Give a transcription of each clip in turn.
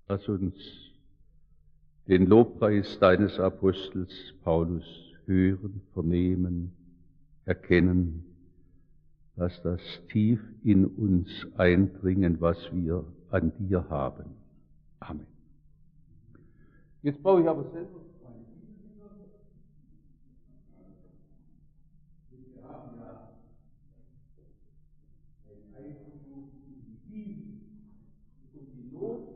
Lass uns den Lobpreis deines Apostels Paulus hören, vernehmen, erkennen. Lass das tief in uns eindringen, was wir an dir haben. Amen. Jetzt brauche ich aber selber wir haben ja ein Einfluss in die Bibel und die Not,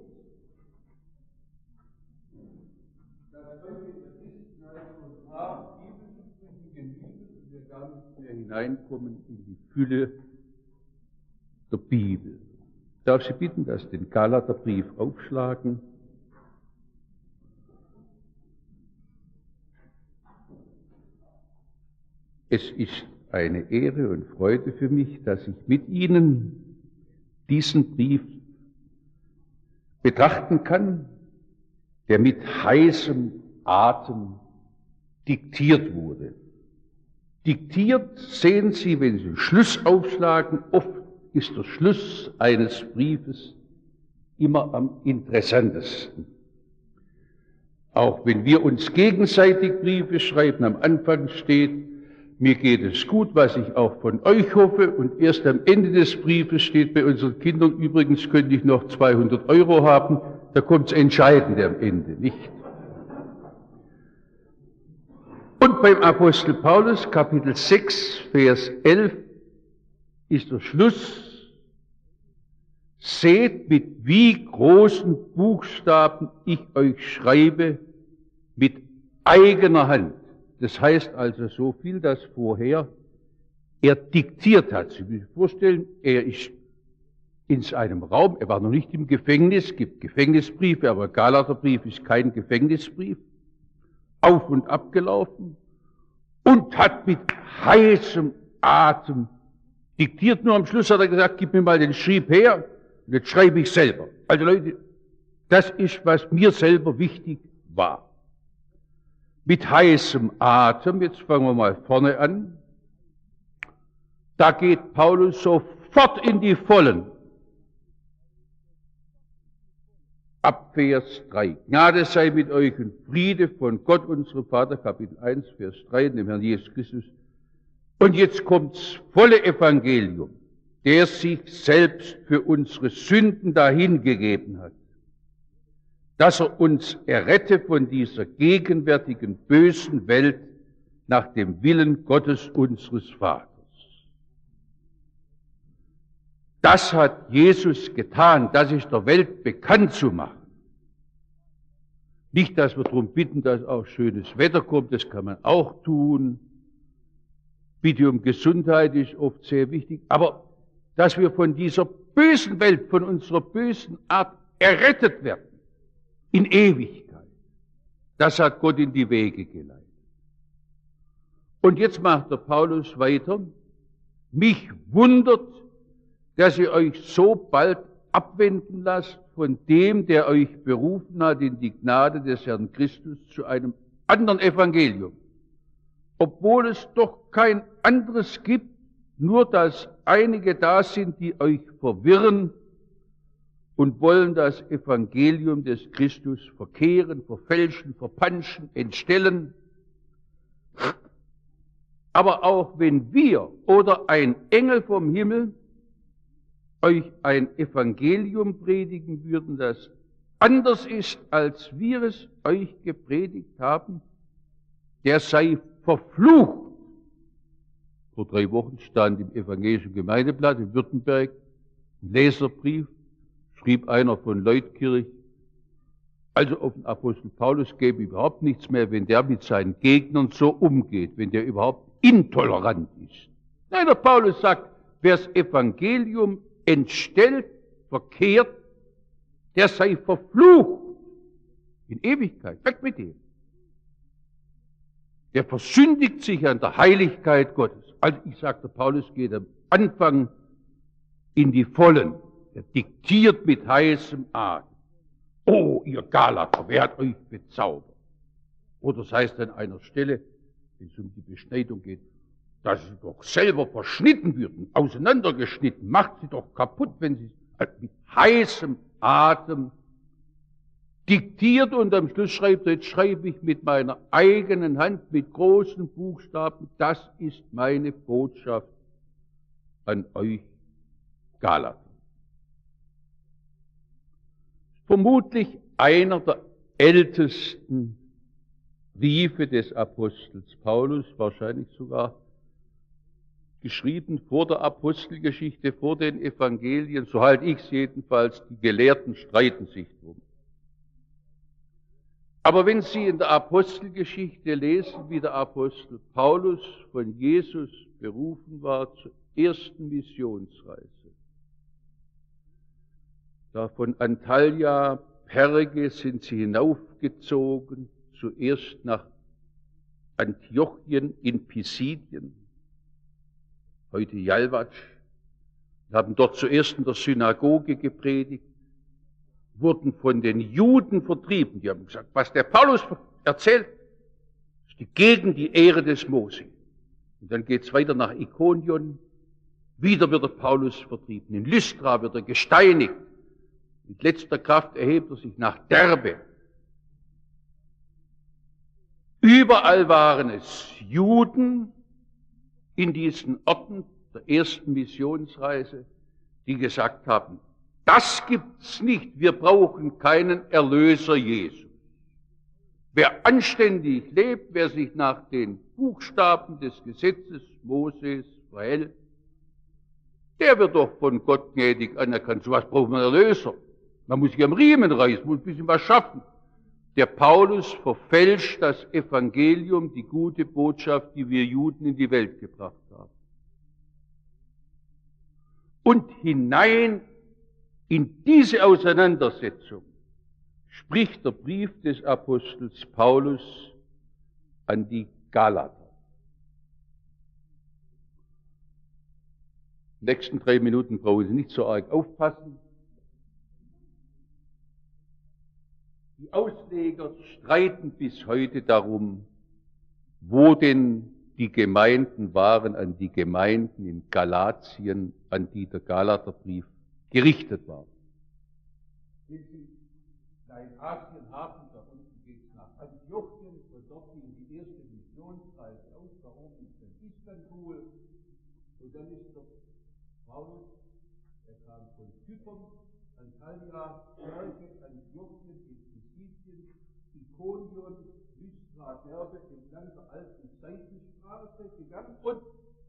dass solche Christenheit und haben Bibelsprüche genügen und wir gar nicht mehr hineinkommen in die Fülle der Bibel. Ich darf Sie bitten, dass Sie den Galaterbrief aufschlagen. Es ist eine Ehre und Freude für mich, dass ich mit Ihnen diesen Brief betrachten kann, der mit heißem Atem diktiert wurde. Diktiert sehen Sie, wenn Sie den Schluss aufschlagen, oft ist der Schluss eines Briefes immer am interessantesten. Auch wenn wir uns gegenseitig Briefe schreiben, am Anfang steht, mir geht es gut, was ich auch von euch hoffe, und erst am Ende des Briefes steht bei unseren Kindern, übrigens könnte ich noch 200 € haben, da kommt das Entscheidende am Ende, nicht? Und beim Apostel Paulus, Kapitel 6, Vers 11, ist der Schluss: Seht, mit wie großen Buchstaben ich euch schreibe, mit eigener Hand. Das heißt also so viel, dass vorher er diktiert hat. Sie müssen sich vorstellen, er ist in einem Raum, er war noch nicht im Gefängnis, es gibt Gefängnisbriefe, aber Galaterbrief ist kein Gefängnisbrief, auf und ab gelaufen und hat mit heißem Atem diktiert. Nur am Schluss hat er gesagt, gib mir mal den Schrieb her, und jetzt schreibe ich selber. Also Leute, das ist, was mir selber wichtig war. Mit heißem Atem, jetzt fangen wir mal vorne an, da geht Paulus sofort in die Vollen. Ab Vers 3. Gnade sei mit euch und Friede von Gott, unserem Vater, Kapitel 1, Vers 3, dem Herrn Jesus Christus. Und jetzt kommt's volle Evangelium, der sich selbst für unsere Sünden dahingegeben hat, dass er uns errette von dieser gegenwärtigen bösen Welt nach dem Willen Gottes unseres Vaters. Das hat Jesus getan, das ist der Welt bekannt zu machen. Nicht, dass wir darum bitten, dass auch schönes Wetter kommt, das kann man auch tun. Bitte um Gesundheit ist oft sehr wichtig, aber dass wir von dieser bösen Welt, von unserer bösen Art errettet werden. In Ewigkeit. Das hat Gott in die Wege geleitet. Und jetzt macht der Paulus weiter. Mich wundert, dass ihr euch so bald abwenden lasst von dem, der euch berufen hat in die Gnade des Herrn Christus zu einem anderen Evangelium. Obwohl es doch kein anderes gibt, nur dass einige da sind, die euch verwirren und wollen das Evangelium des Christus verkehren, verfälschen, verpanschen, entstellen. Aber auch wenn wir oder ein Engel vom Himmel euch ein Evangelium predigen würden, das anders ist, als wir es euch gepredigt haben, der sei verflucht. Vor 3 Wochen stand im Evangelischen Gemeindeblatt in Württemberg ein Leserbrief, schrieb einer von Leutkirch, also auf den Apostel Paulus gäbe überhaupt nichts mehr, wenn der mit seinen Gegnern so umgeht, wenn der überhaupt intolerant ist. Nein, der Paulus sagt, wer das Evangelium entstellt, verkehrt, der sei verflucht in Ewigkeit. Weg mit dem. Der versündigt sich an der Heiligkeit Gottes. Also ich sage, der Paulus geht am Anfang in die Vollen. Er diktiert mit heißem Atem. Oh, ihr Galater, wer hat euch bezaubert? Oder das heißt an einer Stelle, wenn es um die Beschneidung geht, dass sie doch selber verschnitten würden, auseinandergeschnitten, macht sie doch kaputt, wenn sie mit heißem Atem diktiert und am Schluss schreibt er, jetzt schreibe ich mit meiner eigenen Hand, mit großen Buchstaben, das ist meine Botschaft an euch Galater. Vermutlich einer der ältesten Briefe des Apostels Paulus, wahrscheinlich sogar geschrieben vor der Apostelgeschichte, vor den Evangelien, so halte ich es jedenfalls, die Gelehrten streiten sich drum. Aber wenn Sie in der Apostelgeschichte lesen, wie der Apostel Paulus von Jesus berufen war zur ersten Missionsreise, da von Antalya, Perge sind sie hinaufgezogen, zuerst nach Antiochien in Pisidien, heute Jalvac, haben dort zuerst in der Synagoge gepredigt, wurden von den Juden vertrieben. Die haben gesagt, was der Paulus erzählt, ist gegen die Ehre des Mose. Und dann geht's weiter nach Ikonion, wieder wird der Paulus vertrieben. In Lystra wird er gesteinigt. Mit letzter Kraft erhebt er sich nach Derbe. Überall waren es Juden in diesen Orten der ersten Missionsreise, die gesagt haben, das gibt's nicht, wir brauchen keinen Erlöser Jesus. Wer anständig lebt, wer sich nach den Buchstaben des Gesetzes Moses verhält, der wird doch von Gott gnädig anerkannt. So was braucht man Erlöser. Man muss sich am Riemen reißen, muss ein bisschen was schaffen. Der Paulus verfälscht das Evangelium, die gute Botschaft, die wir Juden in die Welt gebracht haben. Und hinein in diese Auseinandersetzung spricht der Brief des Apostels Paulus an die Galater. Die nächsten 3 Minuten brauchen Sie nicht so arg aufpassen. Die Ausleger streiten bis heute darum, wo denn die Gemeinden waren, an die Gemeinden in Galatien, an die der Galaterbrief gerichtet war. Wenn Sie Kleinasien haben, da unten geht es nach Antiochien, und dort ging die erste Missionsreise aus, da oben ist dann Istanbul, und dann ist der Paulus, er kam von Zypern, Antalya, Perge, Antiochien, Pisidien, Ikonion, Lystra, Derbe, entlang der alten Seitenstraße gegangen und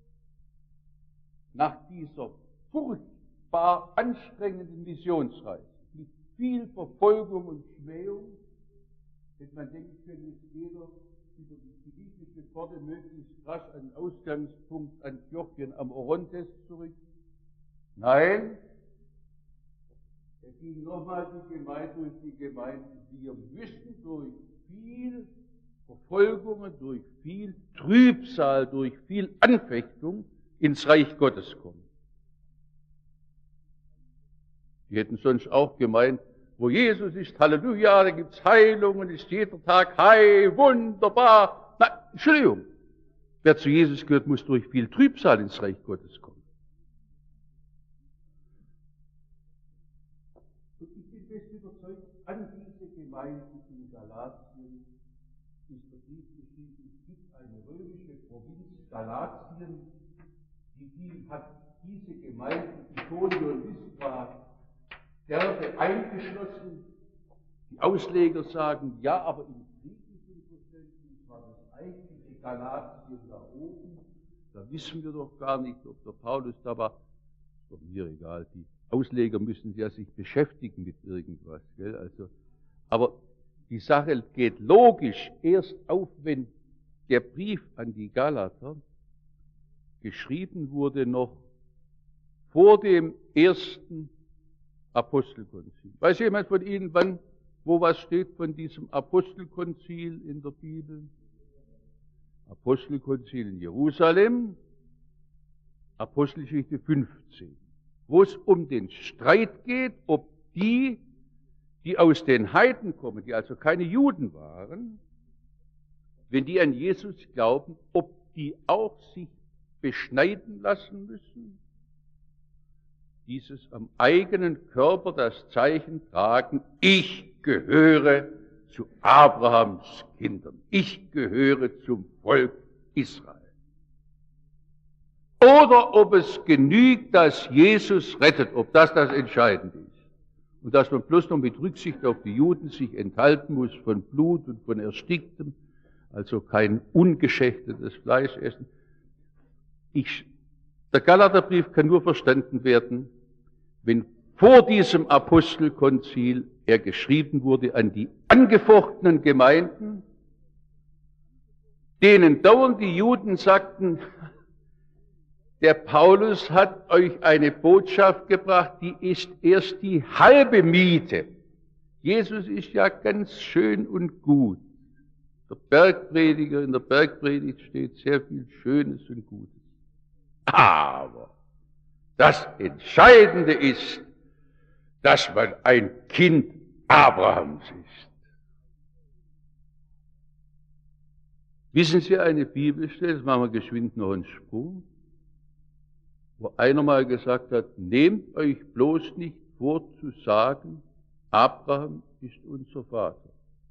nach dieser furchtbar anstrengenden Missionsreise, mit viel Verfolgung und Schmähung, hätte man denken können, jetzt jeder über die philippische Pforte möglichst rasch an den Ausgangspunkt Antiochien am Orontes zurück. Nein, er ging nochmal durch die Gemeinde. Wir müssen durch viel Verfolgungen, durch viel Trübsal, durch viel Anfechtung ins Reich Gottes kommen. Die hätten sonst auch gemeint, wo Jesus ist, Halleluja, da gibt's Heilungen, ist jeder Tag heil, wunderbar. Nein, Entschuldigung. Wer zu Jesus gehört, muss durch viel Trübsal ins Reich Gottes kommen. Und ich bin fest überzeugt, an diese Gemeinden in Galatien ist der Brief geschrieben, es gibt eine römische Provinz Galatien, die hat diese Gemeinden, Ikonion, Lystra, Derbe eingeschlossen. Die Ausleger sagen, ja, aber im griechischen Verständnis war das eigentliche Galatien da oben. Da wissen wir doch gar nicht, ob der Paulus da war. Ist doch mir egal. Die Ausleger müssen ja sich beschäftigen mit irgendwas, gell? Also, aber die Sache geht logisch erst auf, wenn der Brief an die Galater geschrieben wurde noch vor dem ersten Apostelkonzil. Weiß jemand von Ihnen, wo was steht von diesem Apostelkonzil in der Bibel? Apostelkonzil in Jerusalem, Apostelgeschichte 15, wo es um den Streit geht, ob die aus den Heiden kommen, die also keine Juden waren, wenn die an Jesus glauben, ob die auch sich beschneiden lassen müssen, dieses am eigenen Körper das Zeichen tragen, ich gehöre zu Abrahams Kindern. Ich gehöre zum Volk Israel. Oder ob es genügt, dass Jesus rettet, ob das das Entscheidende ist. Und dass man bloß noch mit Rücksicht auf die Juden sich enthalten muss von Blut und von Ersticktem, also kein ungeschächtetes Fleisch essen. Der Galaterbrief kann nur verstanden werden, wenn vor diesem Apostelkonzil er geschrieben wurde an die angefochtenen Gemeinden, denen dauernd die Juden sagten, der Paulus hat euch eine Botschaft gebracht, die ist erst die halbe Miete. Jesus ist ja ganz schön und gut. Der Bergprediger, in der Bergpredigt steht sehr viel Schönes und Gutes. Aber das Entscheidende ist, dass man ein Kind Abrahams ist. Wissen Sie eine Bibelstelle, das machen wir geschwind noch einen Sprung, wo einer mal gesagt hat, nehmt euch bloß nicht vor zu sagen, Abraham ist unser Vater.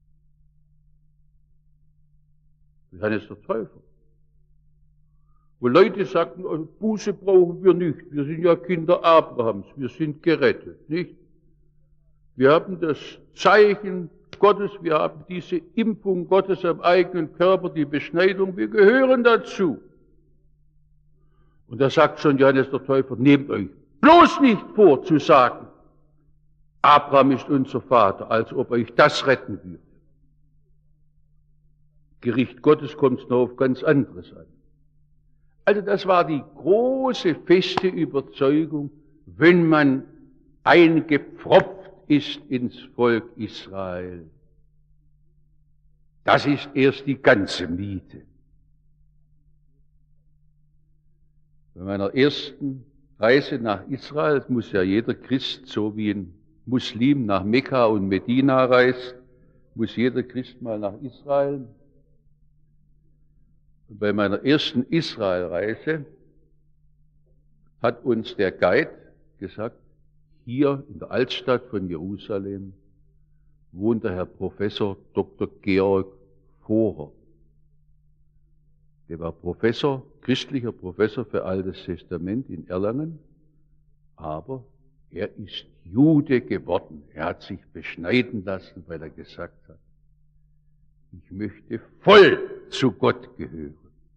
Johannes der Täufer. Wo Leute sagten, Buße brauchen wir nicht, wir sind ja Kinder Abrahams, wir sind gerettet, nicht? Wir haben das Zeichen Gottes, wir haben diese Impfung Gottes am eigenen Körper, die Beschneidung, wir gehören dazu. Und da sagt schon Johannes der Täufer, nehmt euch bloß nicht vor zu sagen, Abraham ist unser Vater, als ob euch das retten würde. Gericht Gottes kommt es noch auf ganz anderes an. Also das war die große, feste Überzeugung, wenn man eingepfropft ist ins Volk Israel. Das ist erst die ganze Miete. Bei meiner ersten Reise nach Israel, muss ja jeder Christ, so wie ein Muslim nach Mekka und Medina reist, muss jeder Christ mal nach Israel. Und bei meiner ersten Israelreise hat uns der Guide gesagt, hier in der Altstadt von Jerusalem wohnt der Herr Professor Dr. Georg Vorer. Der war Professor, christlicher Professor für Altes Testament in Erlangen, aber er ist Jude geworden. Er hat sich beschneiden lassen, weil er gesagt hat, ich möchte voll zu Gott gehören.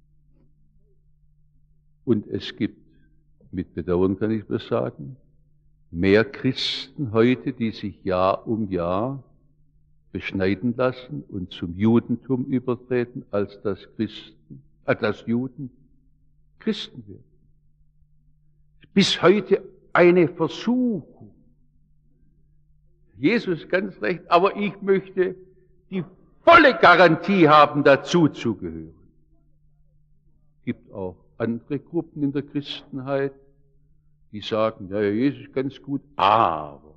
Und es gibt, mit Bedauern kann ich das sagen, mehr Christen heute, die sich Jahr um Jahr beschneiden lassen und zum Judentum übertreten, als dass Juden Christen werden. Bis heute eine Versuchung. Jesus ganz recht, aber ich möchte die volle Garantie haben, dazu zu gehören. Es gibt auch andere Gruppen in der Christenheit, die sagen, ja, Jesus ist ganz gut, aber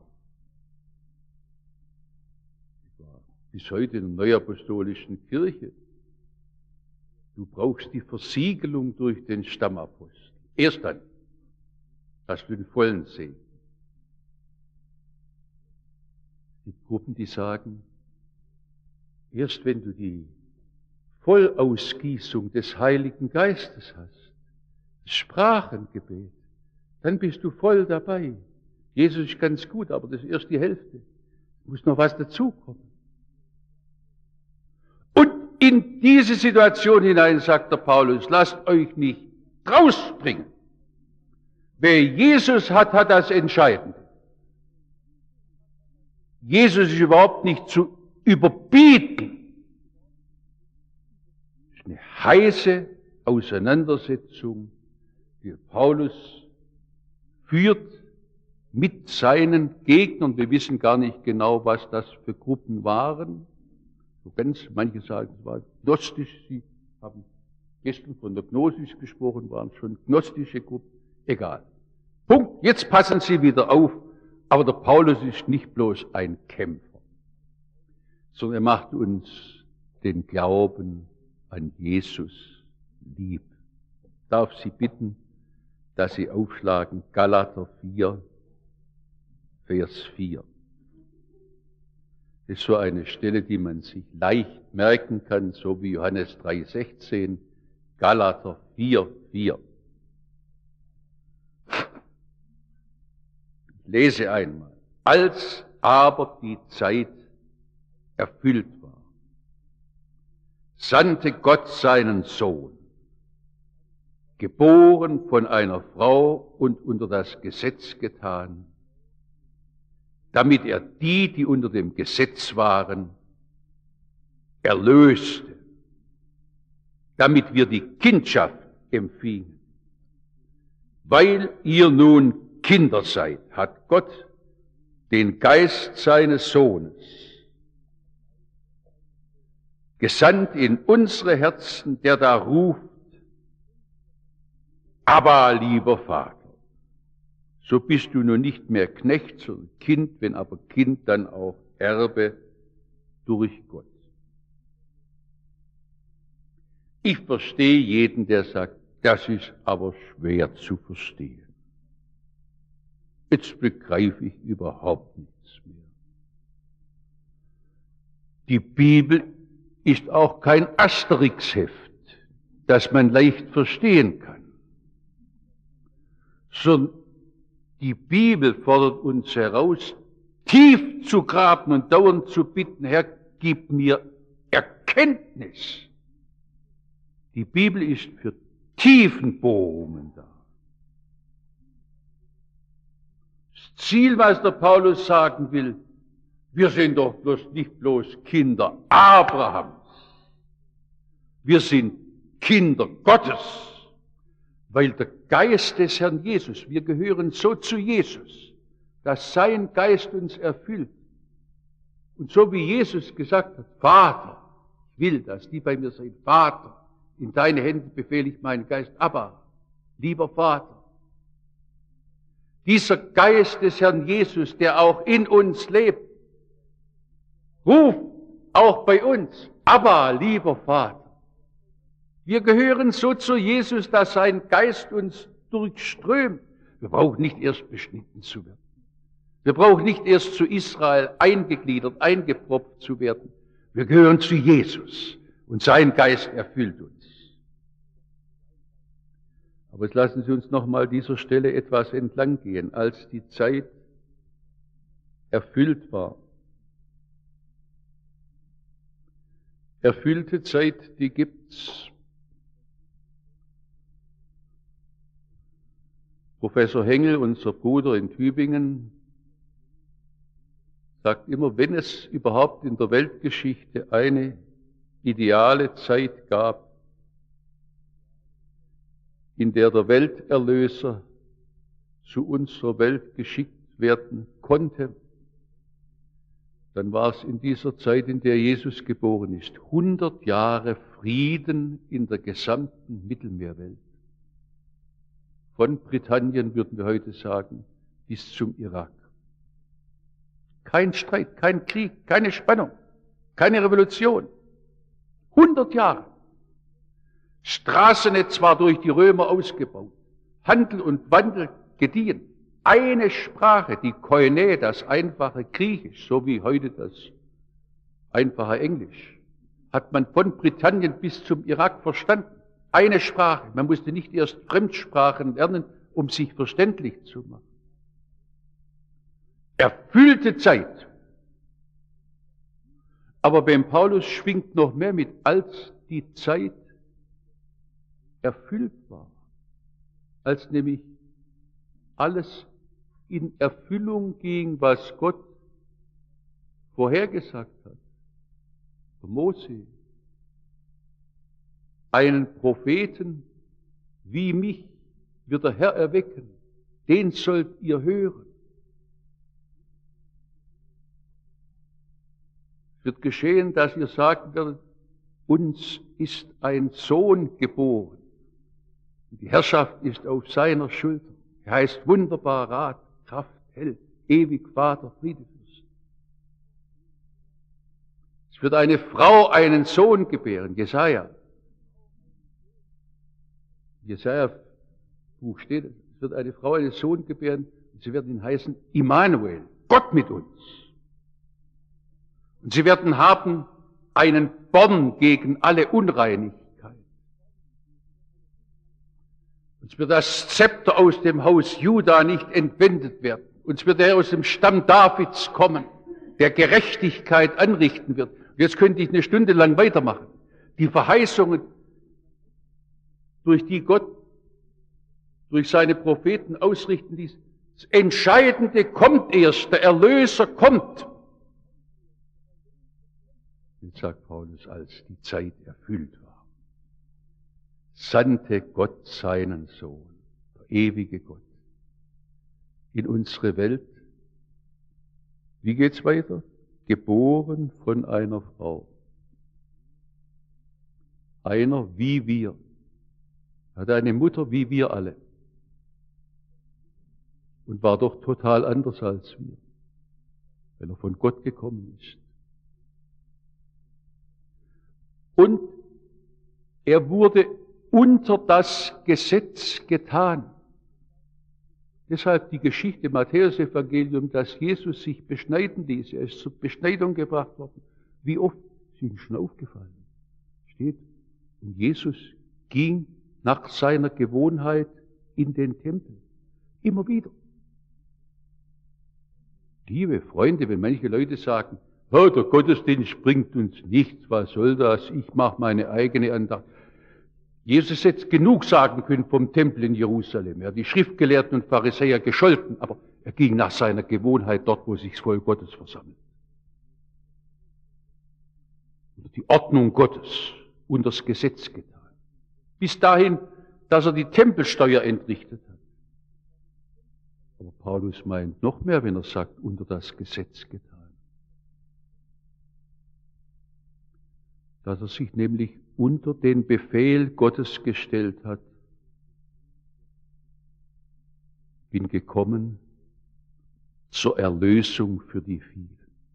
bis heute in der Neuapostolischen Kirche, du brauchst die Versiegelung durch den Stammapostel. Erst dann hast du den vollen Segen. Es gibt Gruppen, die sagen, erst wenn du die Vollausgießung des Heiligen Geistes hast, das Sprachengebet, dann bist du voll dabei. Jesus ist ganz gut, aber das ist erst die Hälfte. Muss noch was dazukommen. Und in diese Situation hinein sagt der Paulus, lasst euch nicht rausbringen. Wer Jesus hat, hat das Entscheidende. Jesus ist überhaupt nicht zu überbieten. Es ist eine heiße Auseinandersetzung, die Paulus führt mit seinen Gegnern. Wir wissen gar nicht genau, was das für Gruppen waren. So ganz, manche sagen, es war gnostisch. Sie haben gestern von der Gnosis gesprochen, waren schon gnostische Gruppen. Egal. Punkt. Jetzt passen Sie wieder auf. Aber der Paulus ist nicht bloß ein Kämpfer, sondern er macht uns den Glauben an Jesus lieb. Ich darf Sie bitten, dass Sie aufschlagen Galater 4, Vers 4. Das ist so eine Stelle, die man sich leicht merken kann, so wie Johannes 3,16, Galater 4,4. Ich lese einmal. Als aber die Zeit erfüllt war, sandte Gott seinen Sohn, geboren von einer Frau und unter das Gesetz getan, damit er die unter dem Gesetz waren, erlöste, damit wir die Kindschaft empfingen. Weil ihr nun Kinder seid, hat Gott den Geist seines Sohnes gesandt in unsere Herzen, der da ruft, aber lieber Vater. So bist du nun nicht mehr Knecht, sondern Kind, wenn aber Kind, dann auch Erbe durch Gott. Ich verstehe jeden, der sagt, das ist aber schwer zu verstehen. Jetzt begreife ich überhaupt nichts mehr. Die Bibel ist auch kein Asterix-Heft, das man leicht verstehen kann, sondern die Bibel fordert uns heraus, tief zu graben und dauernd zu bitten, Herr, gib mir Erkenntnis. Die Bibel ist für Tiefenbohrungen da. Das Ziel, was der Paulus sagen will, wir sind doch nicht bloß Kinder Abrahams. Wir sind Kinder Gottes, weil der Geist des Herrn Jesus, wir gehören so zu Jesus, dass sein Geist uns erfüllt. Und so wie Jesus gesagt hat, Vater, ich will, dass die bei mir sind, Vater, in deine Hände befehle ich meinen Geist, aber, lieber Vater, dieser Geist des Herrn Jesus, der auch in uns lebt, ruft auch bei uns, aber, lieber Vater. Wir gehören so zu Jesus, dass sein Geist uns durchströmt. Wir brauchen nicht erst beschnitten zu werden. Wir brauchen nicht erst zu Israel eingegliedert, eingepropft zu werden. Wir gehören zu Jesus und sein Geist erfüllt uns. Aber jetzt lassen Sie uns noch mal dieser Stelle etwas entlang gehen, als die Zeit erfüllt war. Erfüllte Zeit, die gibt's. Professor Hengel, unser Bruder in Tübingen, sagt immer, wenn es überhaupt in der Weltgeschichte eine ideale Zeit gab, in der der Welterlöser zu unserer Welt geschickt werden konnte, dann war es in dieser Zeit, in der Jesus geboren ist, 100 Jahre Frieden in der gesamten Mittelmeerwelt. Von Britannien, würden wir heute sagen, bis zum Irak. Kein Streit, kein Krieg, keine Spannung, keine Revolution. 100 Jahre. Straßennetz war durch die Römer ausgebaut. Handel und Wandel gediehen. Eine Sprache, die Koine, das einfache Griechisch, so wie heute das einfache Englisch, hat man von Britannien bis zum Irak verstanden. Eine Sprache. Man musste nicht erst Fremdsprachen lernen, um sich verständlich zu machen. Erfüllte Zeit. Aber beim Paulus schwingt noch mehr mit, als die Zeit erfüllt war. Als nämlich alles in Erfüllung ging, was Gott vorhergesagt hat. Für Mose. Einen Propheten wie mich wird der Herr erwecken, den sollt ihr hören. Es wird geschehen, dass ihr sagen werdet, uns ist ein Sohn geboren. Die Herrschaft ist auf seiner Schulter. Er heißt wunderbar Rat, Kraft, Held, ewig Vater, Friedefürst. Es wird eine Frau einen Sohn gebären, Jesaja. Jesaja-Buch steht, es wird eine Frau einen Sohn gebären, und sie werden ihn heißen Immanuel, Gott mit uns. Und sie werden haben einen Born gegen alle Unreinigkeit. Uns wird das Zepter aus dem Haus Juda nicht entwendet werden. Uns wird er aus dem Stamm Davids kommen, der Gerechtigkeit anrichten wird. Und jetzt könnte ich eine Stunde lang weitermachen. Die Verheißungen, durch die Gott durch seine Propheten ausrichten ließ. Das Entscheidende kommt erst, der Erlöser kommt. Jetzt sagt Paulus, als die Zeit erfüllt war, sandte Gott seinen Sohn, der ewige Gott, in unsere Welt. Wie geht's weiter? Geboren von einer Frau. Einer wie wir. Hatte eine Mutter wie wir alle. Und war doch total anders als wir, weil er von Gott gekommen ist. Und er wurde unter das Gesetz getan. Deshalb die Geschichte im Matthäus-Evangelium, dass Jesus sich beschneiden ließ. Er ist zur Beschneidung gebracht worden. Wie oft ist Ihnen schon aufgefallen? Steht, und Jesus ging nach seiner Gewohnheit in den Tempel. Immer wieder. Liebe Freunde, wenn manche Leute sagen, oh, der Gottesdienst bringt uns nichts, was soll das, ich mache meine eigene Andacht. Jesus hätte genug sagen können vom Tempel in Jerusalem. Er hat die Schriftgelehrten und Pharisäer gescholten, aber er ging nach seiner Gewohnheit dort, wo sich das Volk Gottes versammelt. Die Ordnung Gottes unter das Gesetz getan. Bis dahin, dass er die Tempelsteuer entrichtet hat. Aber Paulus meint noch mehr, wenn er sagt, unter das Gesetz getan. Dass er sich nämlich unter den Befehl Gottes gestellt hat. Bin gekommen zur Erlösung für die vielen.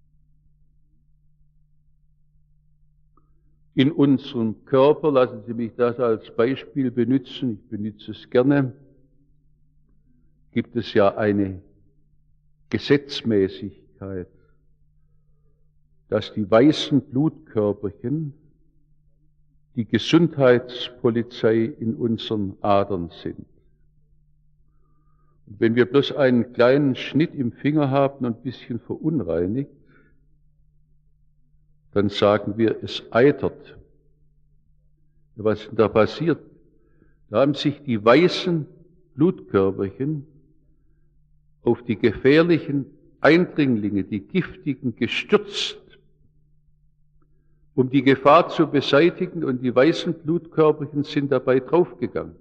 In unserem Körper, lassen Sie mich das als Beispiel benutzen, ich benutze es gerne, gibt es ja eine Gesetzmäßigkeit, dass die weißen Blutkörperchen die Gesundheitspolizei in unseren Adern sind. Und wenn wir bloß einen kleinen Schnitt im Finger haben und ein bisschen verunreinigt, dann sagen wir, es eitert. Was ist denn da passiert? Da haben sich die weißen Blutkörperchen auf die gefährlichen Eindringlinge, die giftigen, gestürzt, um die Gefahr zu beseitigen, und die weißen Blutkörperchen sind dabei draufgegangen,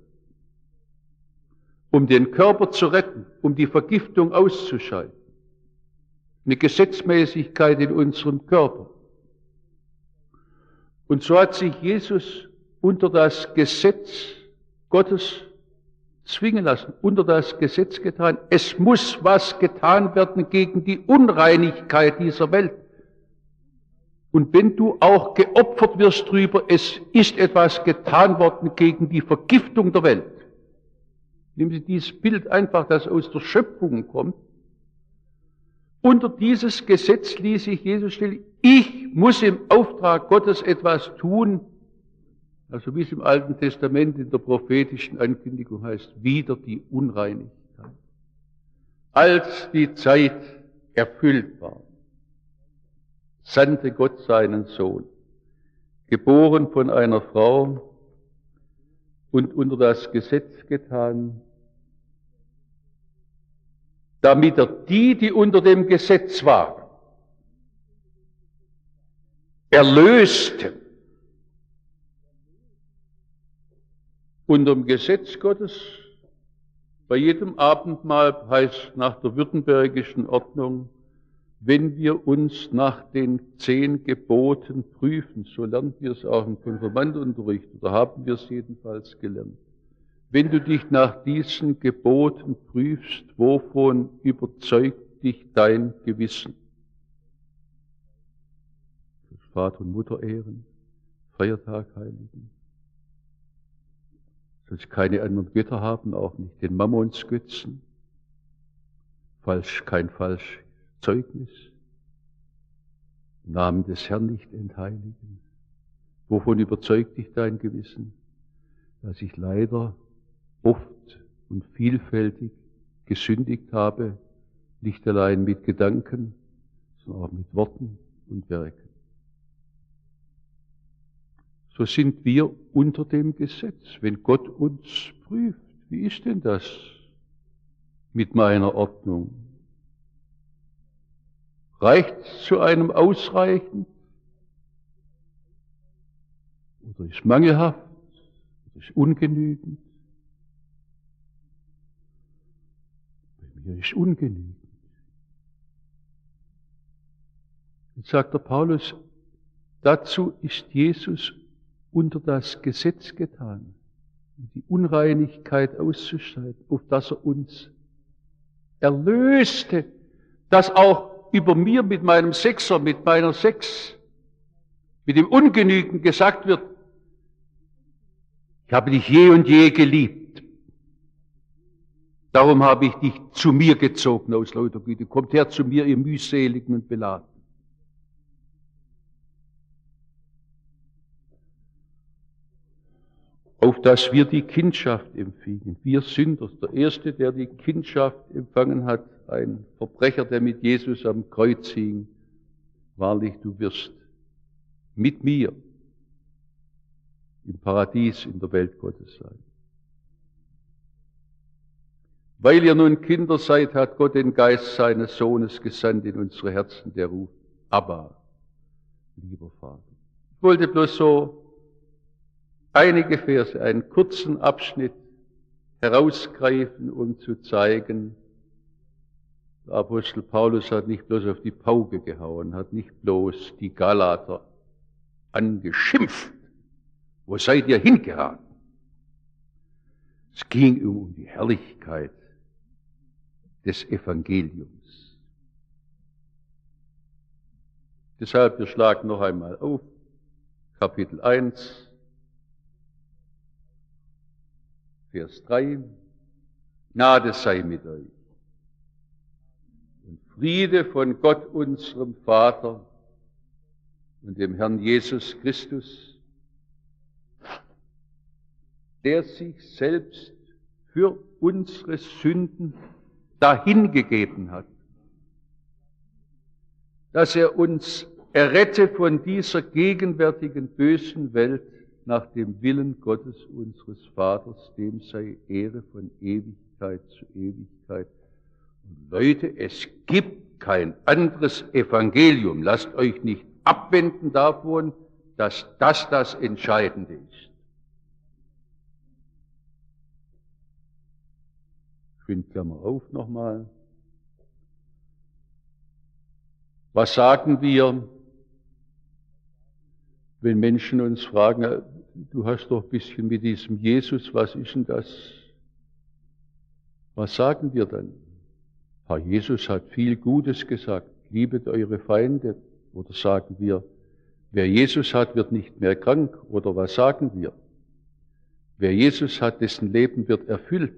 um den Körper zu retten, um die Vergiftung auszuscheiden. Eine Gesetzmäßigkeit in unserem Körper. Und so hat sich Jesus unter das Gesetz Gottes zwingen lassen, unter das Gesetz getan. Es muss was getan werden gegen die Unreinigkeit dieser Welt. Und wenn du auch geopfert wirst drüber, es ist etwas getan worden gegen die Vergiftung der Welt. Nehmen Sie dieses Bild einfach, das aus der Schöpfung kommt. Unter dieses Gesetz ließ sich Jesus stellen, ich muss im Auftrag Gottes etwas tun, also wie es im Alten Testament in der prophetischen Ankündigung heißt, wider die Unreinigkeit. Als die Zeit erfüllt war, sandte Gott seinen Sohn, geboren von einer Frau und unter das Gesetz getan, damit er die unter dem Gesetz waren, erlöste. Unter dem Gesetz Gottes, bei jedem Abendmahl heißt nach der württembergischen Ordnung, wenn wir uns nach den 10 Geboten prüfen, so lernen wir es auch im Konfirmandunterricht, oder haben wir es jedenfalls gelernt. Wenn du dich nach diesen Geboten prüfst, wovon überzeugt dich dein Gewissen? Vater und Mutter ehren, Feiertag heiligen. Sollst keine anderen Götter haben, auch nicht den Mammonsgötzen. Kein falsches Zeugnis. Im Namen des Herrn nicht entheiligen. Wovon überzeugt dich dein Gewissen? Dass ich leider oft und vielfältig gesündigt habe, nicht allein mit Gedanken, sondern auch mit Worten und Werken. So sind wir unter dem Gesetz. Wenn Gott uns prüft, wie ist denn das mit meiner Ordnung? Reicht es zu einem ausreichend? Oder ist mangelhaft? Oder ist ungenügend? Bei mir ist ungenügend. Jetzt sagt der Paulus, dazu ist Jesus unter das Gesetz getan, um die Unreinigkeit auszuschneiden, auf dass er uns erlöste, dass auch über mir mit meinem Sechser, mit meiner Sechs, mit dem Ungenügen gesagt wird, ich habe dich je und je geliebt. Darum habe ich dich zu mir gezogen aus lauter Güte. Kommt her zu mir, ihr mühseligen und Beladenen. Auf dass wir die Kindschaft empfingen. Wir Sünder, der Erste, der die Kindschaft empfangen hat, ein Verbrecher, der mit Jesus am Kreuz hing. Wahrlich, du wirst mit mir im Paradies in der Welt Gottes sein. Weil ihr nun Kinder seid, hat Gott den Geist seines Sohnes gesandt in unsere Herzen, der ruft, Abba, lieber Vater. Ich wollte bloß so einige Verse, einen kurzen Abschnitt herausgreifen, um zu zeigen, der Apostel Paulus hat nicht bloß auf die Pauke gehauen, hat nicht bloß die Galater angeschimpft. Wo seid ihr hingeraten? Es ging um die Herrlichkeit des Evangeliums. Deshalb, wir schlagen noch einmal auf, Kapitel 1, Vers 3. Gnade sei mit euch und Friede von Gott, unserem Vater und dem Herrn Jesus Christus, der sich selbst für unsere Sünden dahingegeben hat, dass er uns errette von dieser gegenwärtigen bösen Welt nach dem Willen Gottes unseres Vaters, dem sei Ehre von Ewigkeit zu Ewigkeit. Und Leute, es gibt kein anderes Evangelium. Lasst euch nicht abwenden davon, dass das Entscheidende ist. Klammer auf nochmal. Was sagen wir, wenn Menschen uns fragen, du hast doch ein bisschen mit diesem Jesus, was ist denn das? Was sagen wir dann? Herr Jesus hat viel Gutes gesagt, liebet eure Feinde. Oder sagen wir, wer Jesus hat, wird nicht mehr krank. Oder was sagen wir? Wer Jesus hat, dessen Leben wird erfüllt.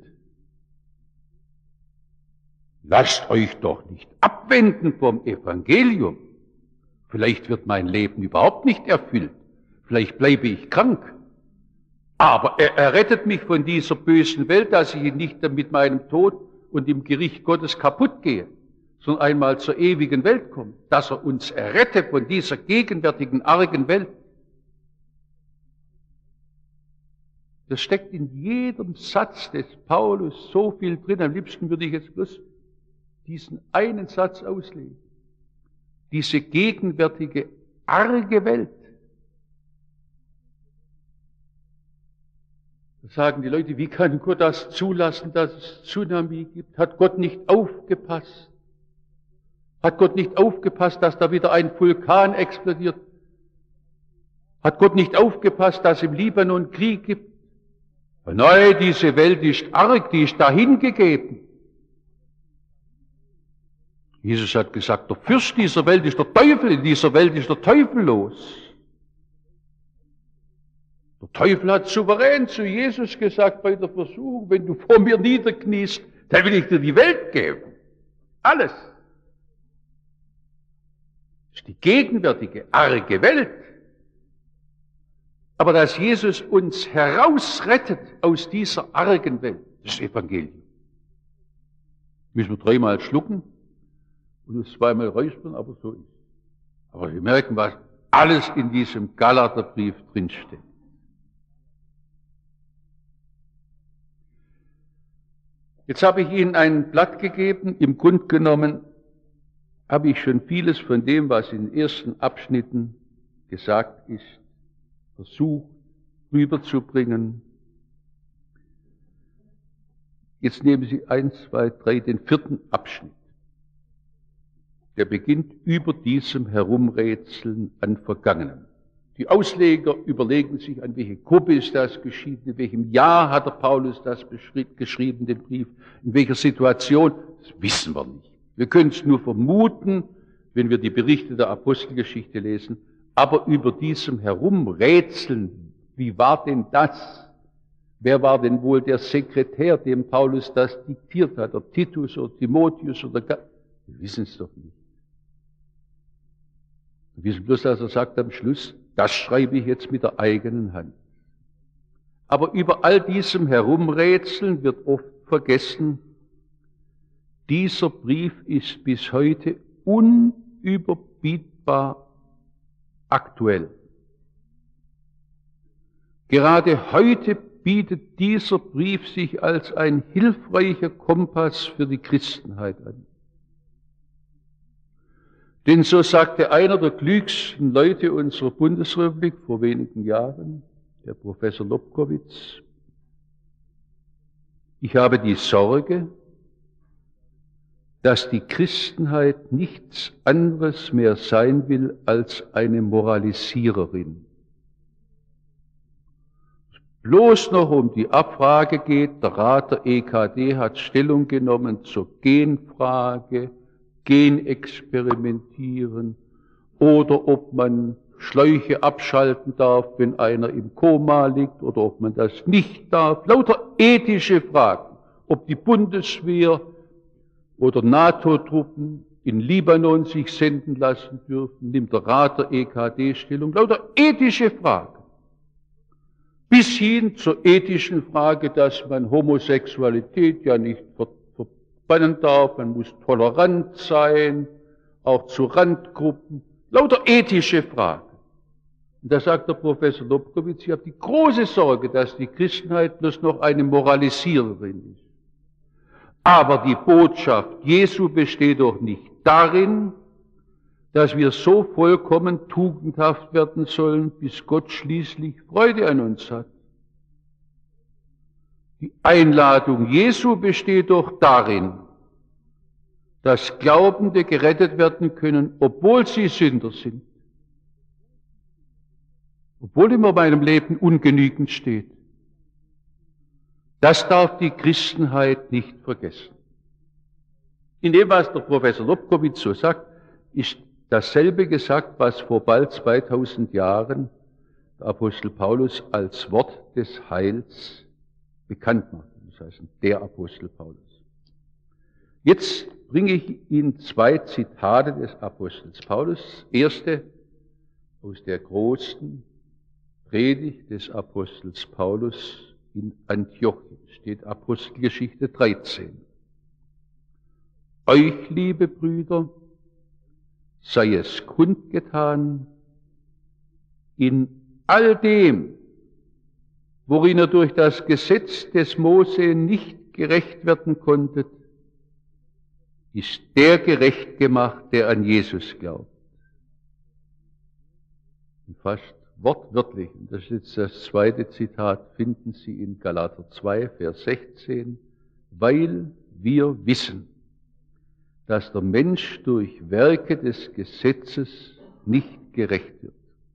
Lasst euch doch nicht abwenden vom Evangelium. Vielleicht wird mein Leben überhaupt nicht erfüllt. Vielleicht bleibe ich krank. Aber er errettet mich von dieser bösen Welt, dass ich nicht mit meinem Tod und im Gericht Gottes kaputt gehe, sondern einmal zur ewigen Welt komme. Dass er uns errette von dieser gegenwärtigen argen Welt. Das steckt in jedem Satz des Paulus so viel drin. Am liebsten würde ich jetzt bloß diesen einen Satz auslegen. Diese gegenwärtige, arge Welt. Da sagen die Leute, wie kann Gott das zulassen, dass es Tsunami gibt? Hat Gott nicht aufgepasst? Hat Gott nicht aufgepasst, dass da wieder ein Vulkan explodiert? Hat Gott nicht aufgepasst, dass es im Libanon Krieg gibt? Nein, diese Welt ist arg, die ist dahingegeben. Jesus hat gesagt, der Fürst dieser Welt ist der Teufel, in dieser Welt ist der Teufel los. Der Teufel hat souverän zu Jesus gesagt bei der Versuchung, wenn du vor mir niederkniest, dann will ich dir die Welt geben. Alles. ist die gegenwärtige, arge Welt. Aber dass Jesus uns herausrettet aus dieser argen Welt, das ist Evangelium. Müssen wir 3-mal schlucken und uns 2-mal räuspern, aber so ist es. Aber wir merken, was alles in diesem Galaterbrief drinsteht. Jetzt habe ich Ihnen ein Blatt gegeben. Im Grunde genommen habe ich schon vieles von dem, was in den ersten Abschnitten gesagt ist, versucht rüberzubringen. Jetzt nehmen Sie 1, 2, 3, den 4. Abschnitt. Der beginnt über diesem Herumrätseln an Vergangenem. Die Ausleger überlegen sich, an welche Gruppe ist das geschrieben, in welchem Jahr hat der Paulus das geschrieben, den Brief, in welcher Situation, das wissen wir nicht. Wir können es nur vermuten, wenn wir die Berichte der Apostelgeschichte lesen, aber über diesem Herumrätseln, wie war denn das? Wer war denn wohl der Sekretär, dem Paulus das diktiert hat, der Titus oder Timotheus oder wir wissen es doch nicht. Wir wissen bloß, dass er sagt am Schluss, das schreibe ich jetzt mit der eigenen Hand. Aber über all diesem Herumrätseln wird oft vergessen, dieser Brief ist bis heute unüberbietbar aktuell. Gerade heute bietet dieser Brief sich als ein hilfreicher Kompass für die Christenheit an. Denn so sagte einer der klügsten Leute unserer Bundesrepublik vor wenigen Jahren, der Professor Lobkowitz, ich habe die Sorge, dass die Christenheit nichts anderes mehr sein will als eine Moralisiererin. Bloß noch um die Abfrage geht, der Rat der EKD hat Stellung genommen zur Genfrage, Genexperimentieren oder ob man Schläuche abschalten darf, wenn einer im Koma liegt oder ob man das nicht darf. Lauter ethische Fragen, ob die Bundeswehr oder NATO-Truppen in Libanon sich senden lassen dürfen, nimmt der Rat der EKD Stellung. Lauter ethische Fragen. Bis hin zur ethischen Frage, dass man Homosexualität ja nicht verbannen darf, man muss tolerant sein, auch zu Randgruppen. Lauter ethische Fragen. Und da sagt der Professor Lobkowitz, ich habe die große Sorge, dass die Christenheit bloß noch eine Moralisiererin ist. Aber die Botschaft Jesu besteht doch nicht darin, dass wir so vollkommen tugendhaft werden sollen, bis Gott schließlich Freude an uns hat. Die Einladung Jesu besteht doch darin, dass Glaubende gerettet werden können, obwohl sie Sünder sind. Obwohl in meinem Leben ungenügend steht. Das darf die Christenheit nicht vergessen. In dem, was der Professor Lobkowitz so sagt, ist dasselbe gesagt, was vor bald 2000 Jahren der Apostel Paulus als Wort des Heils bekannt macht. Das heißt, der Apostel Paulus. Jetzt bringe ich Ihnen 2 Zitate des Apostels Paulus. Das erste aus der großen Predigt des Apostels Paulus in Antiochien, steht Apostelgeschichte 13. Euch, liebe Brüder, sei es kundgetan, in all dem, worin ihr durch das Gesetz des Mose nicht gerecht werden konntet, ist der gerecht gemacht, der an Jesus glaubt. Und fast wortwörtlich, und das ist jetzt das 2. Zitat, finden Sie in Galater 2, Vers 16, weil wir wissen, dass der Mensch durch Werke des Gesetzes nicht gerecht wird.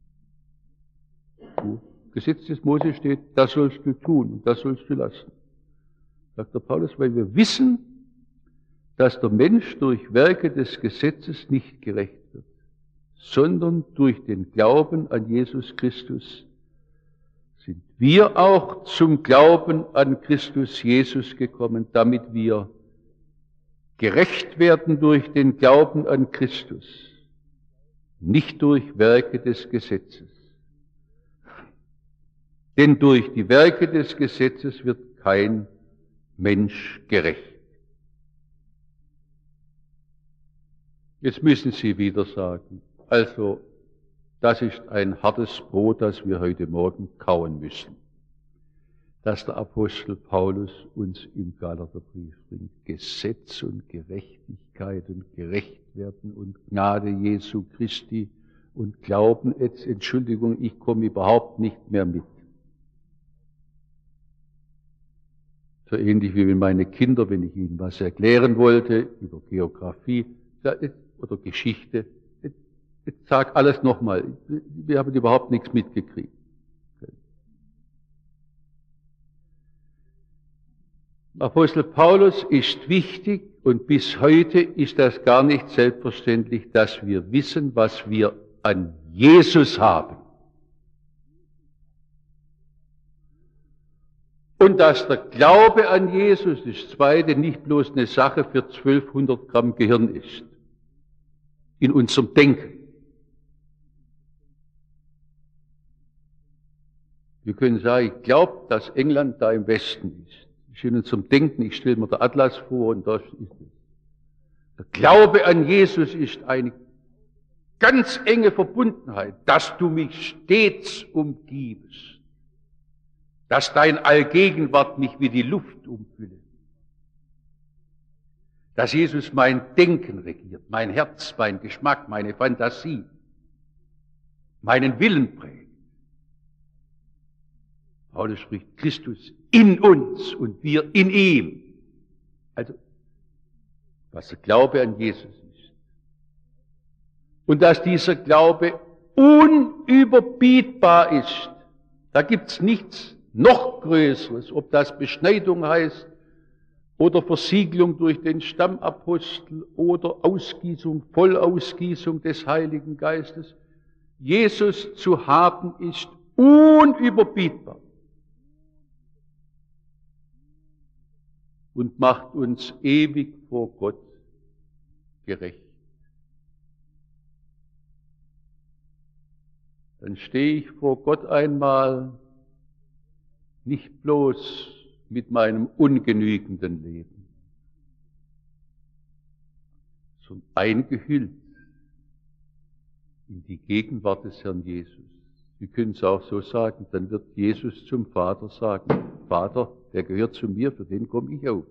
Im Gesetz des Mose steht, das sollst du tun und das sollst du lassen. Sagt der Paulus, weil wir wissen, dass der Mensch durch Werke des Gesetzes nicht gerecht wird, sondern durch den Glauben an Jesus Christus sind wir auch zum Glauben an Christus Jesus gekommen, damit wir gerecht werden durch den Glauben an Christus, nicht durch Werke des Gesetzes. Denn durch die Werke des Gesetzes wird kein Mensch gerecht. Jetzt müssen Sie wieder sagen, also das ist ein hartes Brot, das wir heute Morgen kauen müssen, dass der Apostel Paulus uns im Galaterbrief bringt. Gesetz und Gerechtigkeit und Gerechtwerden und Gnade Jesu Christi und Glauben, jetzt Entschuldigung, ich komme überhaupt nicht mehr mit. So ähnlich wie wenn meine Kinder, wenn ich ihnen was erklären wollte über Geografie oder Geschichte, jetzt sag alles nochmal, wir haben überhaupt nichts mitgekriegt. Apostel Paulus ist wichtig und bis heute ist das gar nicht selbstverständlich, dass wir wissen, was wir an Jesus haben. Und dass der Glaube an Jesus, das Zweite, nicht bloß eine Sache für 1200 Gramm Gehirn ist. In unserem Denken. Wir können sagen, ich glaube, dass England da im Westen ist. Das ist in unserem Denken, ich stelle mir den Atlas vor und das ist es. Der Glaube an Jesus ist eine ganz enge Verbundenheit, dass du mich stets umgibst. Dass dein Allgegenwart mich wie die Luft umfüllt. Dass Jesus mein Denken regiert, mein Herz, mein Geschmack, meine Fantasie, meinen Willen prägt. Paulus spricht Christus in uns und wir in ihm. Also, was der Glaube an Jesus ist. Und dass dieser Glaube unüberbietbar ist. Da gibt's nichts noch Größeres, ob das Beschneidung heißt oder Versiegelung durch den Stammapostel oder Ausgießung, Vollausgießung des Heiligen Geistes. Jesus zu haben ist unüberbietbar und macht uns ewig vor Gott gerecht. Dann stehe ich vor Gott einmal nicht bloß mit meinem ungenügenden Leben, sondern eingehüllt in die Gegenwart des Herrn Jesus. Wir können es auch so sagen, dann wird Jesus zum Vater sagen, Vater, der gehört zu mir, für den komme ich auf.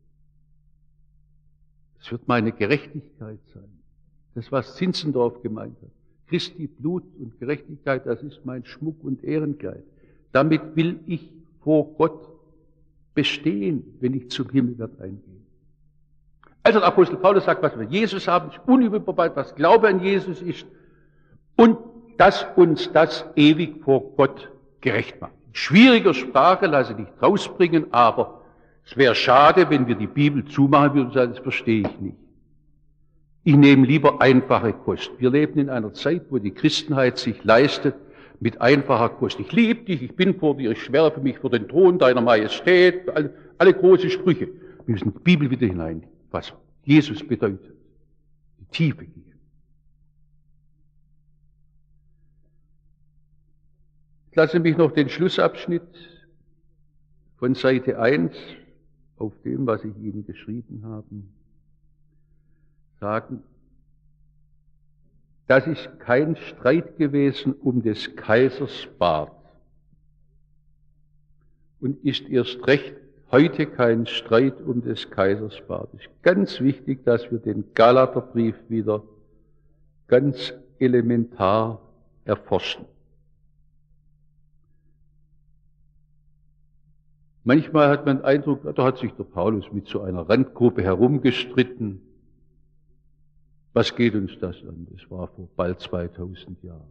Das wird meine Gerechtigkeit sein. Das, was Zinzendorf gemeint hat. Christi Blut und Gerechtigkeit, das ist mein Schmuck und Ehrenkleid. Damit will ich vor Gott bestehen, wenn ich zum Himmelwert eingehe. Also der Apostel Paulus sagt, was wir Jesus haben, ist unüberbietbar, was Glaube an Jesus ist und dass uns das ewig vor Gott gerecht macht. In schwieriger Sprache lasse ich nicht rausbringen, aber es wäre schade, wenn wir die Bibel zumachen würden und sagen, das verstehe ich nicht. Ich nehme lieber einfache Kost. Wir leben in einer Zeit, wo die Christenheit sich leistet, mit einfacher Kost. Ich liebe dich, ich bin vor dir, ich schwöre für mich vor den Thron deiner Majestät, alle große Sprüche. Wir müssen in die Bibel wieder hinein, was Jesus bedeutet. Die Tiefe gehen. Ich lasse mich noch den Schlussabschnitt von Seite 1 auf dem, was ich Ihnen geschrieben habe, sagen. Das ist kein Streit gewesen um des Kaisers Bart und ist erst recht heute kein Streit um des Kaisers Bart. Es ist ganz wichtig, dass wir den Galaterbrief wieder ganz elementar erforschen. Manchmal hat man den Eindruck, da hat sich der Paulus mit so einer Randgruppe herumgestritten. Was geht uns das an? Das war vor bald 2000 Jahren.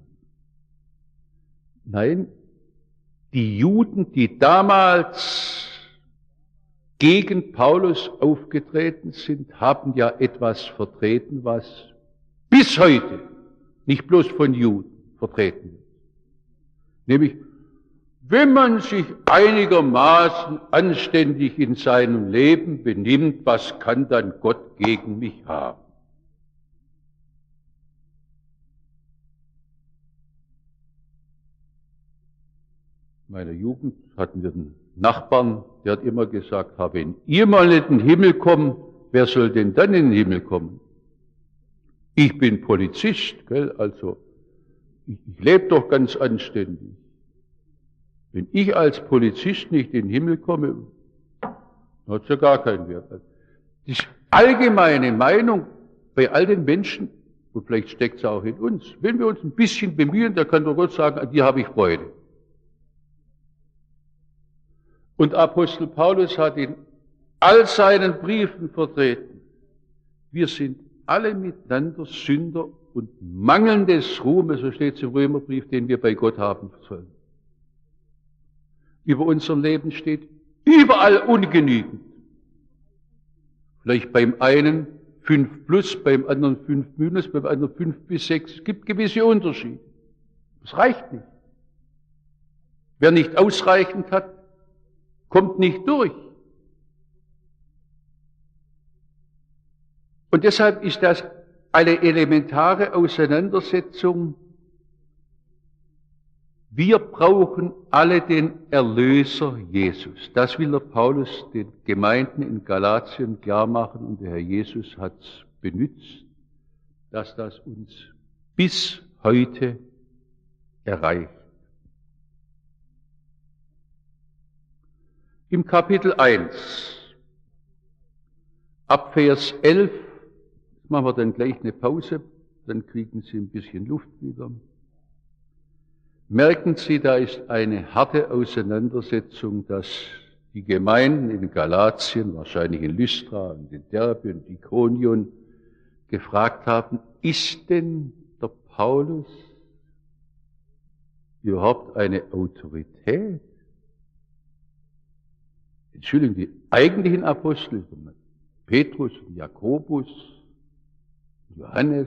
Nein, die Juden, die damals gegen Paulus aufgetreten sind, haben ja etwas vertreten, was bis heute nicht bloß von Juden vertreten wird. Nämlich, wenn man sich einigermaßen anständig in seinem Leben benimmt, was kann dann Gott gegen mich haben? meiner Jugend hatten wir einen Nachbarn, der hat immer gesagt, wenn ihr mal nicht in den Himmel kommt, wer soll denn dann in den Himmel kommen? Ich bin Polizist, gell, also ich lebe doch ganz anständig. Wenn ich als Polizist nicht in den Himmel komme, hat es ja gar keinen Wert. Die allgemeine Meinung bei all den Menschen, und vielleicht steckt es auch in uns, wenn wir uns ein bisschen bemühen, da kann doch Gott sagen, an dir habe ich Freude. Und Apostel Paulus hat in all seinen Briefen vertreten, wir sind alle miteinander Sünder und mangeln des Ruhmes, so steht es im Römerbrief, den wir bei Gott haben sollen. Über unserem Leben steht überall ungenügend. Vielleicht beim einen 5 plus, beim anderen 5 minus, beim anderen 5 bis 6. Es gibt gewisse Unterschiede. Das reicht nicht. Wer nicht ausreichend hat, kommt nicht durch. Und deshalb ist das eine elementare Auseinandersetzung. Wir brauchen alle den Erlöser Jesus. Das will der Paulus den Gemeinden in Galatien klar machen und der Herr Jesus hat es benützt, dass das uns bis heute erreicht. Im Kapitel 1, ab Vers 11, machen wir dann gleich eine Pause, dann kriegen Sie ein bisschen Luft wieder. Merken Sie, da ist eine harte Auseinandersetzung, dass die Gemeinden in Galatien, wahrscheinlich in Lystra und in Derbe und Ikonion, gefragt haben, ist denn der Paulus überhaupt eine Autorität? Entschuldigung, die eigentlichen Apostel, Petrus, Jakobus, Johannes,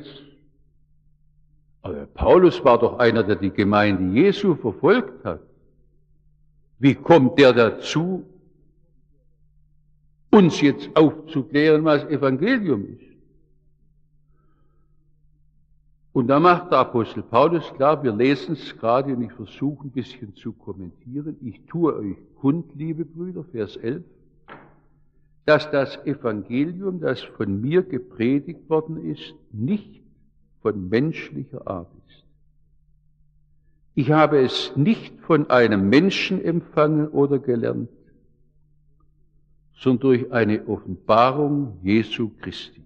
aber Paulus war doch einer, der die Gemeinde Jesu verfolgt hat. Wie kommt der dazu, uns jetzt aufzuklären, was Evangelium ist? Und da macht der Apostel Paulus klar, wir lesen es gerade und ich versuche ein bisschen zu kommentieren. Ich tue euch kund, liebe Brüder, Vers 11, dass das Evangelium, das von mir gepredigt worden ist, nicht von menschlicher Art ist. Ich habe es nicht von einem Menschen empfangen oder gelernt, sondern durch eine Offenbarung Jesu Christi.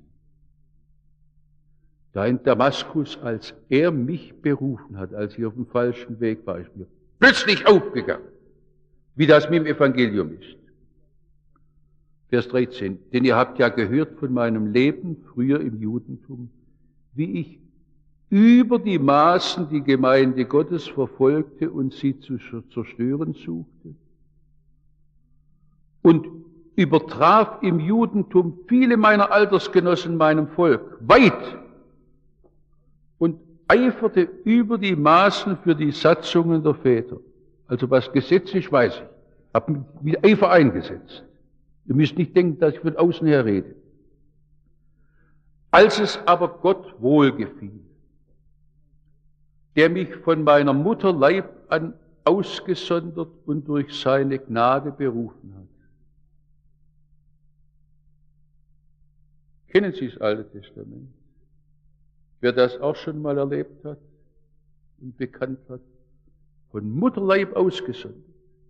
Da in Damaskus, als er mich berufen hat, als ich auf dem falschen Weg war, ist mir plötzlich aufgegangen, wie das mit dem Evangelium ist. Vers 13. Denn ihr habt ja gehört von meinem Leben früher im Judentum, wie ich über die Maßen die Gemeinde Gottes verfolgte und sie zu zerstören suchte. Und übertraf im Judentum viele meiner Altersgenossen meinem Volk, weit, und eiferte über die Maßen für die Satzungen der Väter. Also was Gesetz ist, weiß ich. Hab mich mit Eifer eingesetzt. Ihr müsst nicht denken, dass ich von außen her rede. Als es aber Gott wohlgefiel, der mich von meiner Mutter Leib an ausgesondert und durch seine Gnade berufen hat. Kennen Sie das Alte Testament? Wer das auch schon mal erlebt hat und bekannt hat, von Mutterleib ausgesondert.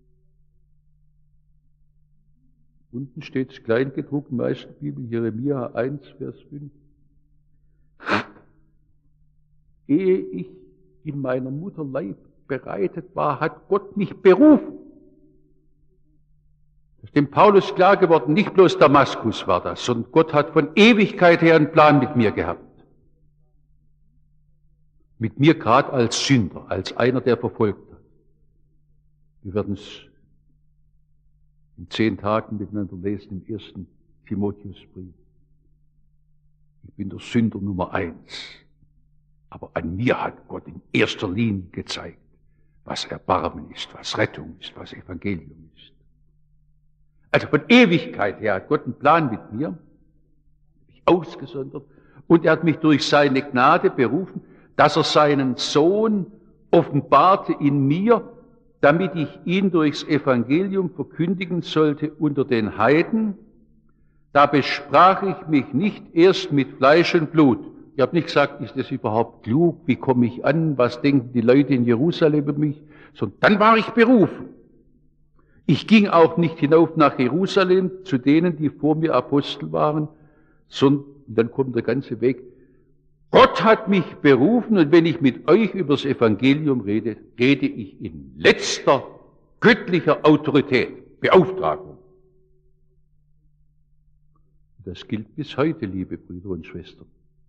Unten steht es klein gedruckt, in der meisten Bibel, Jeremia 1, Vers 5. Ehe ich in meiner Mutter Leib bereitet war, hat Gott mich berufen. Das ist dem Paulus klar geworden, nicht bloß Damaskus war das, sondern Gott hat von Ewigkeit her einen Plan mit mir gehabt. Mit mir gerade als Sünder, als einer, der verfolgt hat. Wir werden es in 10 Tagen miteinander lesen im 1. Timotheusbrief. Ich bin der Sünder Nummer 1. Aber an mir hat Gott in erster Linie gezeigt, was Erbarmen ist, was Rettung ist, was Evangelium ist. Also von Ewigkeit her hat Gott einen Plan mit mir, mich ausgesondert, und er hat mich durch seine Gnade berufen, dass er seinen Sohn offenbarte in mir damit ich ihn durchs Evangelium verkündigen sollte unter den Heiden, da besprach ich mich nicht erst mit Fleisch und Blut. Ich habe nicht gesagt, ist das überhaupt klug, wie komme ich an, was denken die Leute in Jerusalem über mich, sondern dann war ich berufen. Ich ging auch nicht hinauf nach Jerusalem zu denen, die vor mir Apostel waren, sondern dann kommt der ganze Weg. Gott hat mich berufen und wenn ich mit euch über das Evangelium rede, rede ich in letzter göttlicher Autorität, Beauftragung. Das gilt bis heute, liebe Brüder und Schwestern.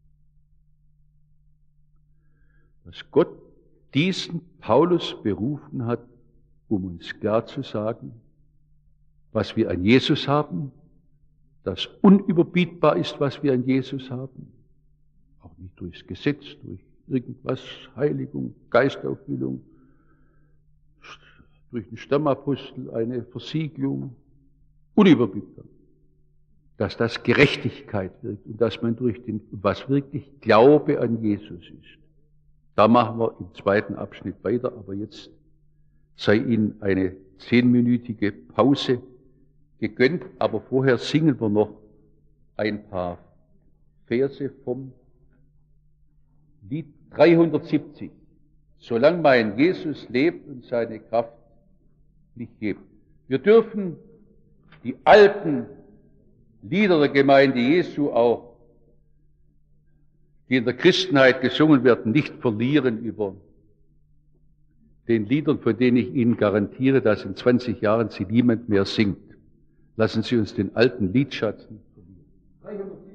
Dass Gott diesen Paulus berufen hat, um uns klar zu sagen, was wir an Jesus haben, das unüberbietbar ist, was wir an Jesus haben. Auch nicht durchs Gesetz, durch irgendwas, Heiligung, Geistauffüllung, durch den Stammapostel eine Versiegelung, unüberbietbar. Dass das Gerechtigkeit wirkt und dass man durch den, was wirklich Glaube an Jesus ist. Da machen wir im zweiten Abschnitt weiter, aber jetzt sei Ihnen eine 10-minütige Pause gegönnt, aber vorher singen wir noch ein paar Verse vom Lied 370. Solange mein Jesus lebt und seine Kraft mich gibt. Wir dürfen die alten Lieder der Gemeinde Jesu auch, die in der Christenheit gesungen werden, nicht verlieren über den Liedern, von denen ich Ihnen garantiere, dass in 20 Jahren sie niemand mehr singt. Lassen Sie uns den alten Liedschatz nicht verlieren.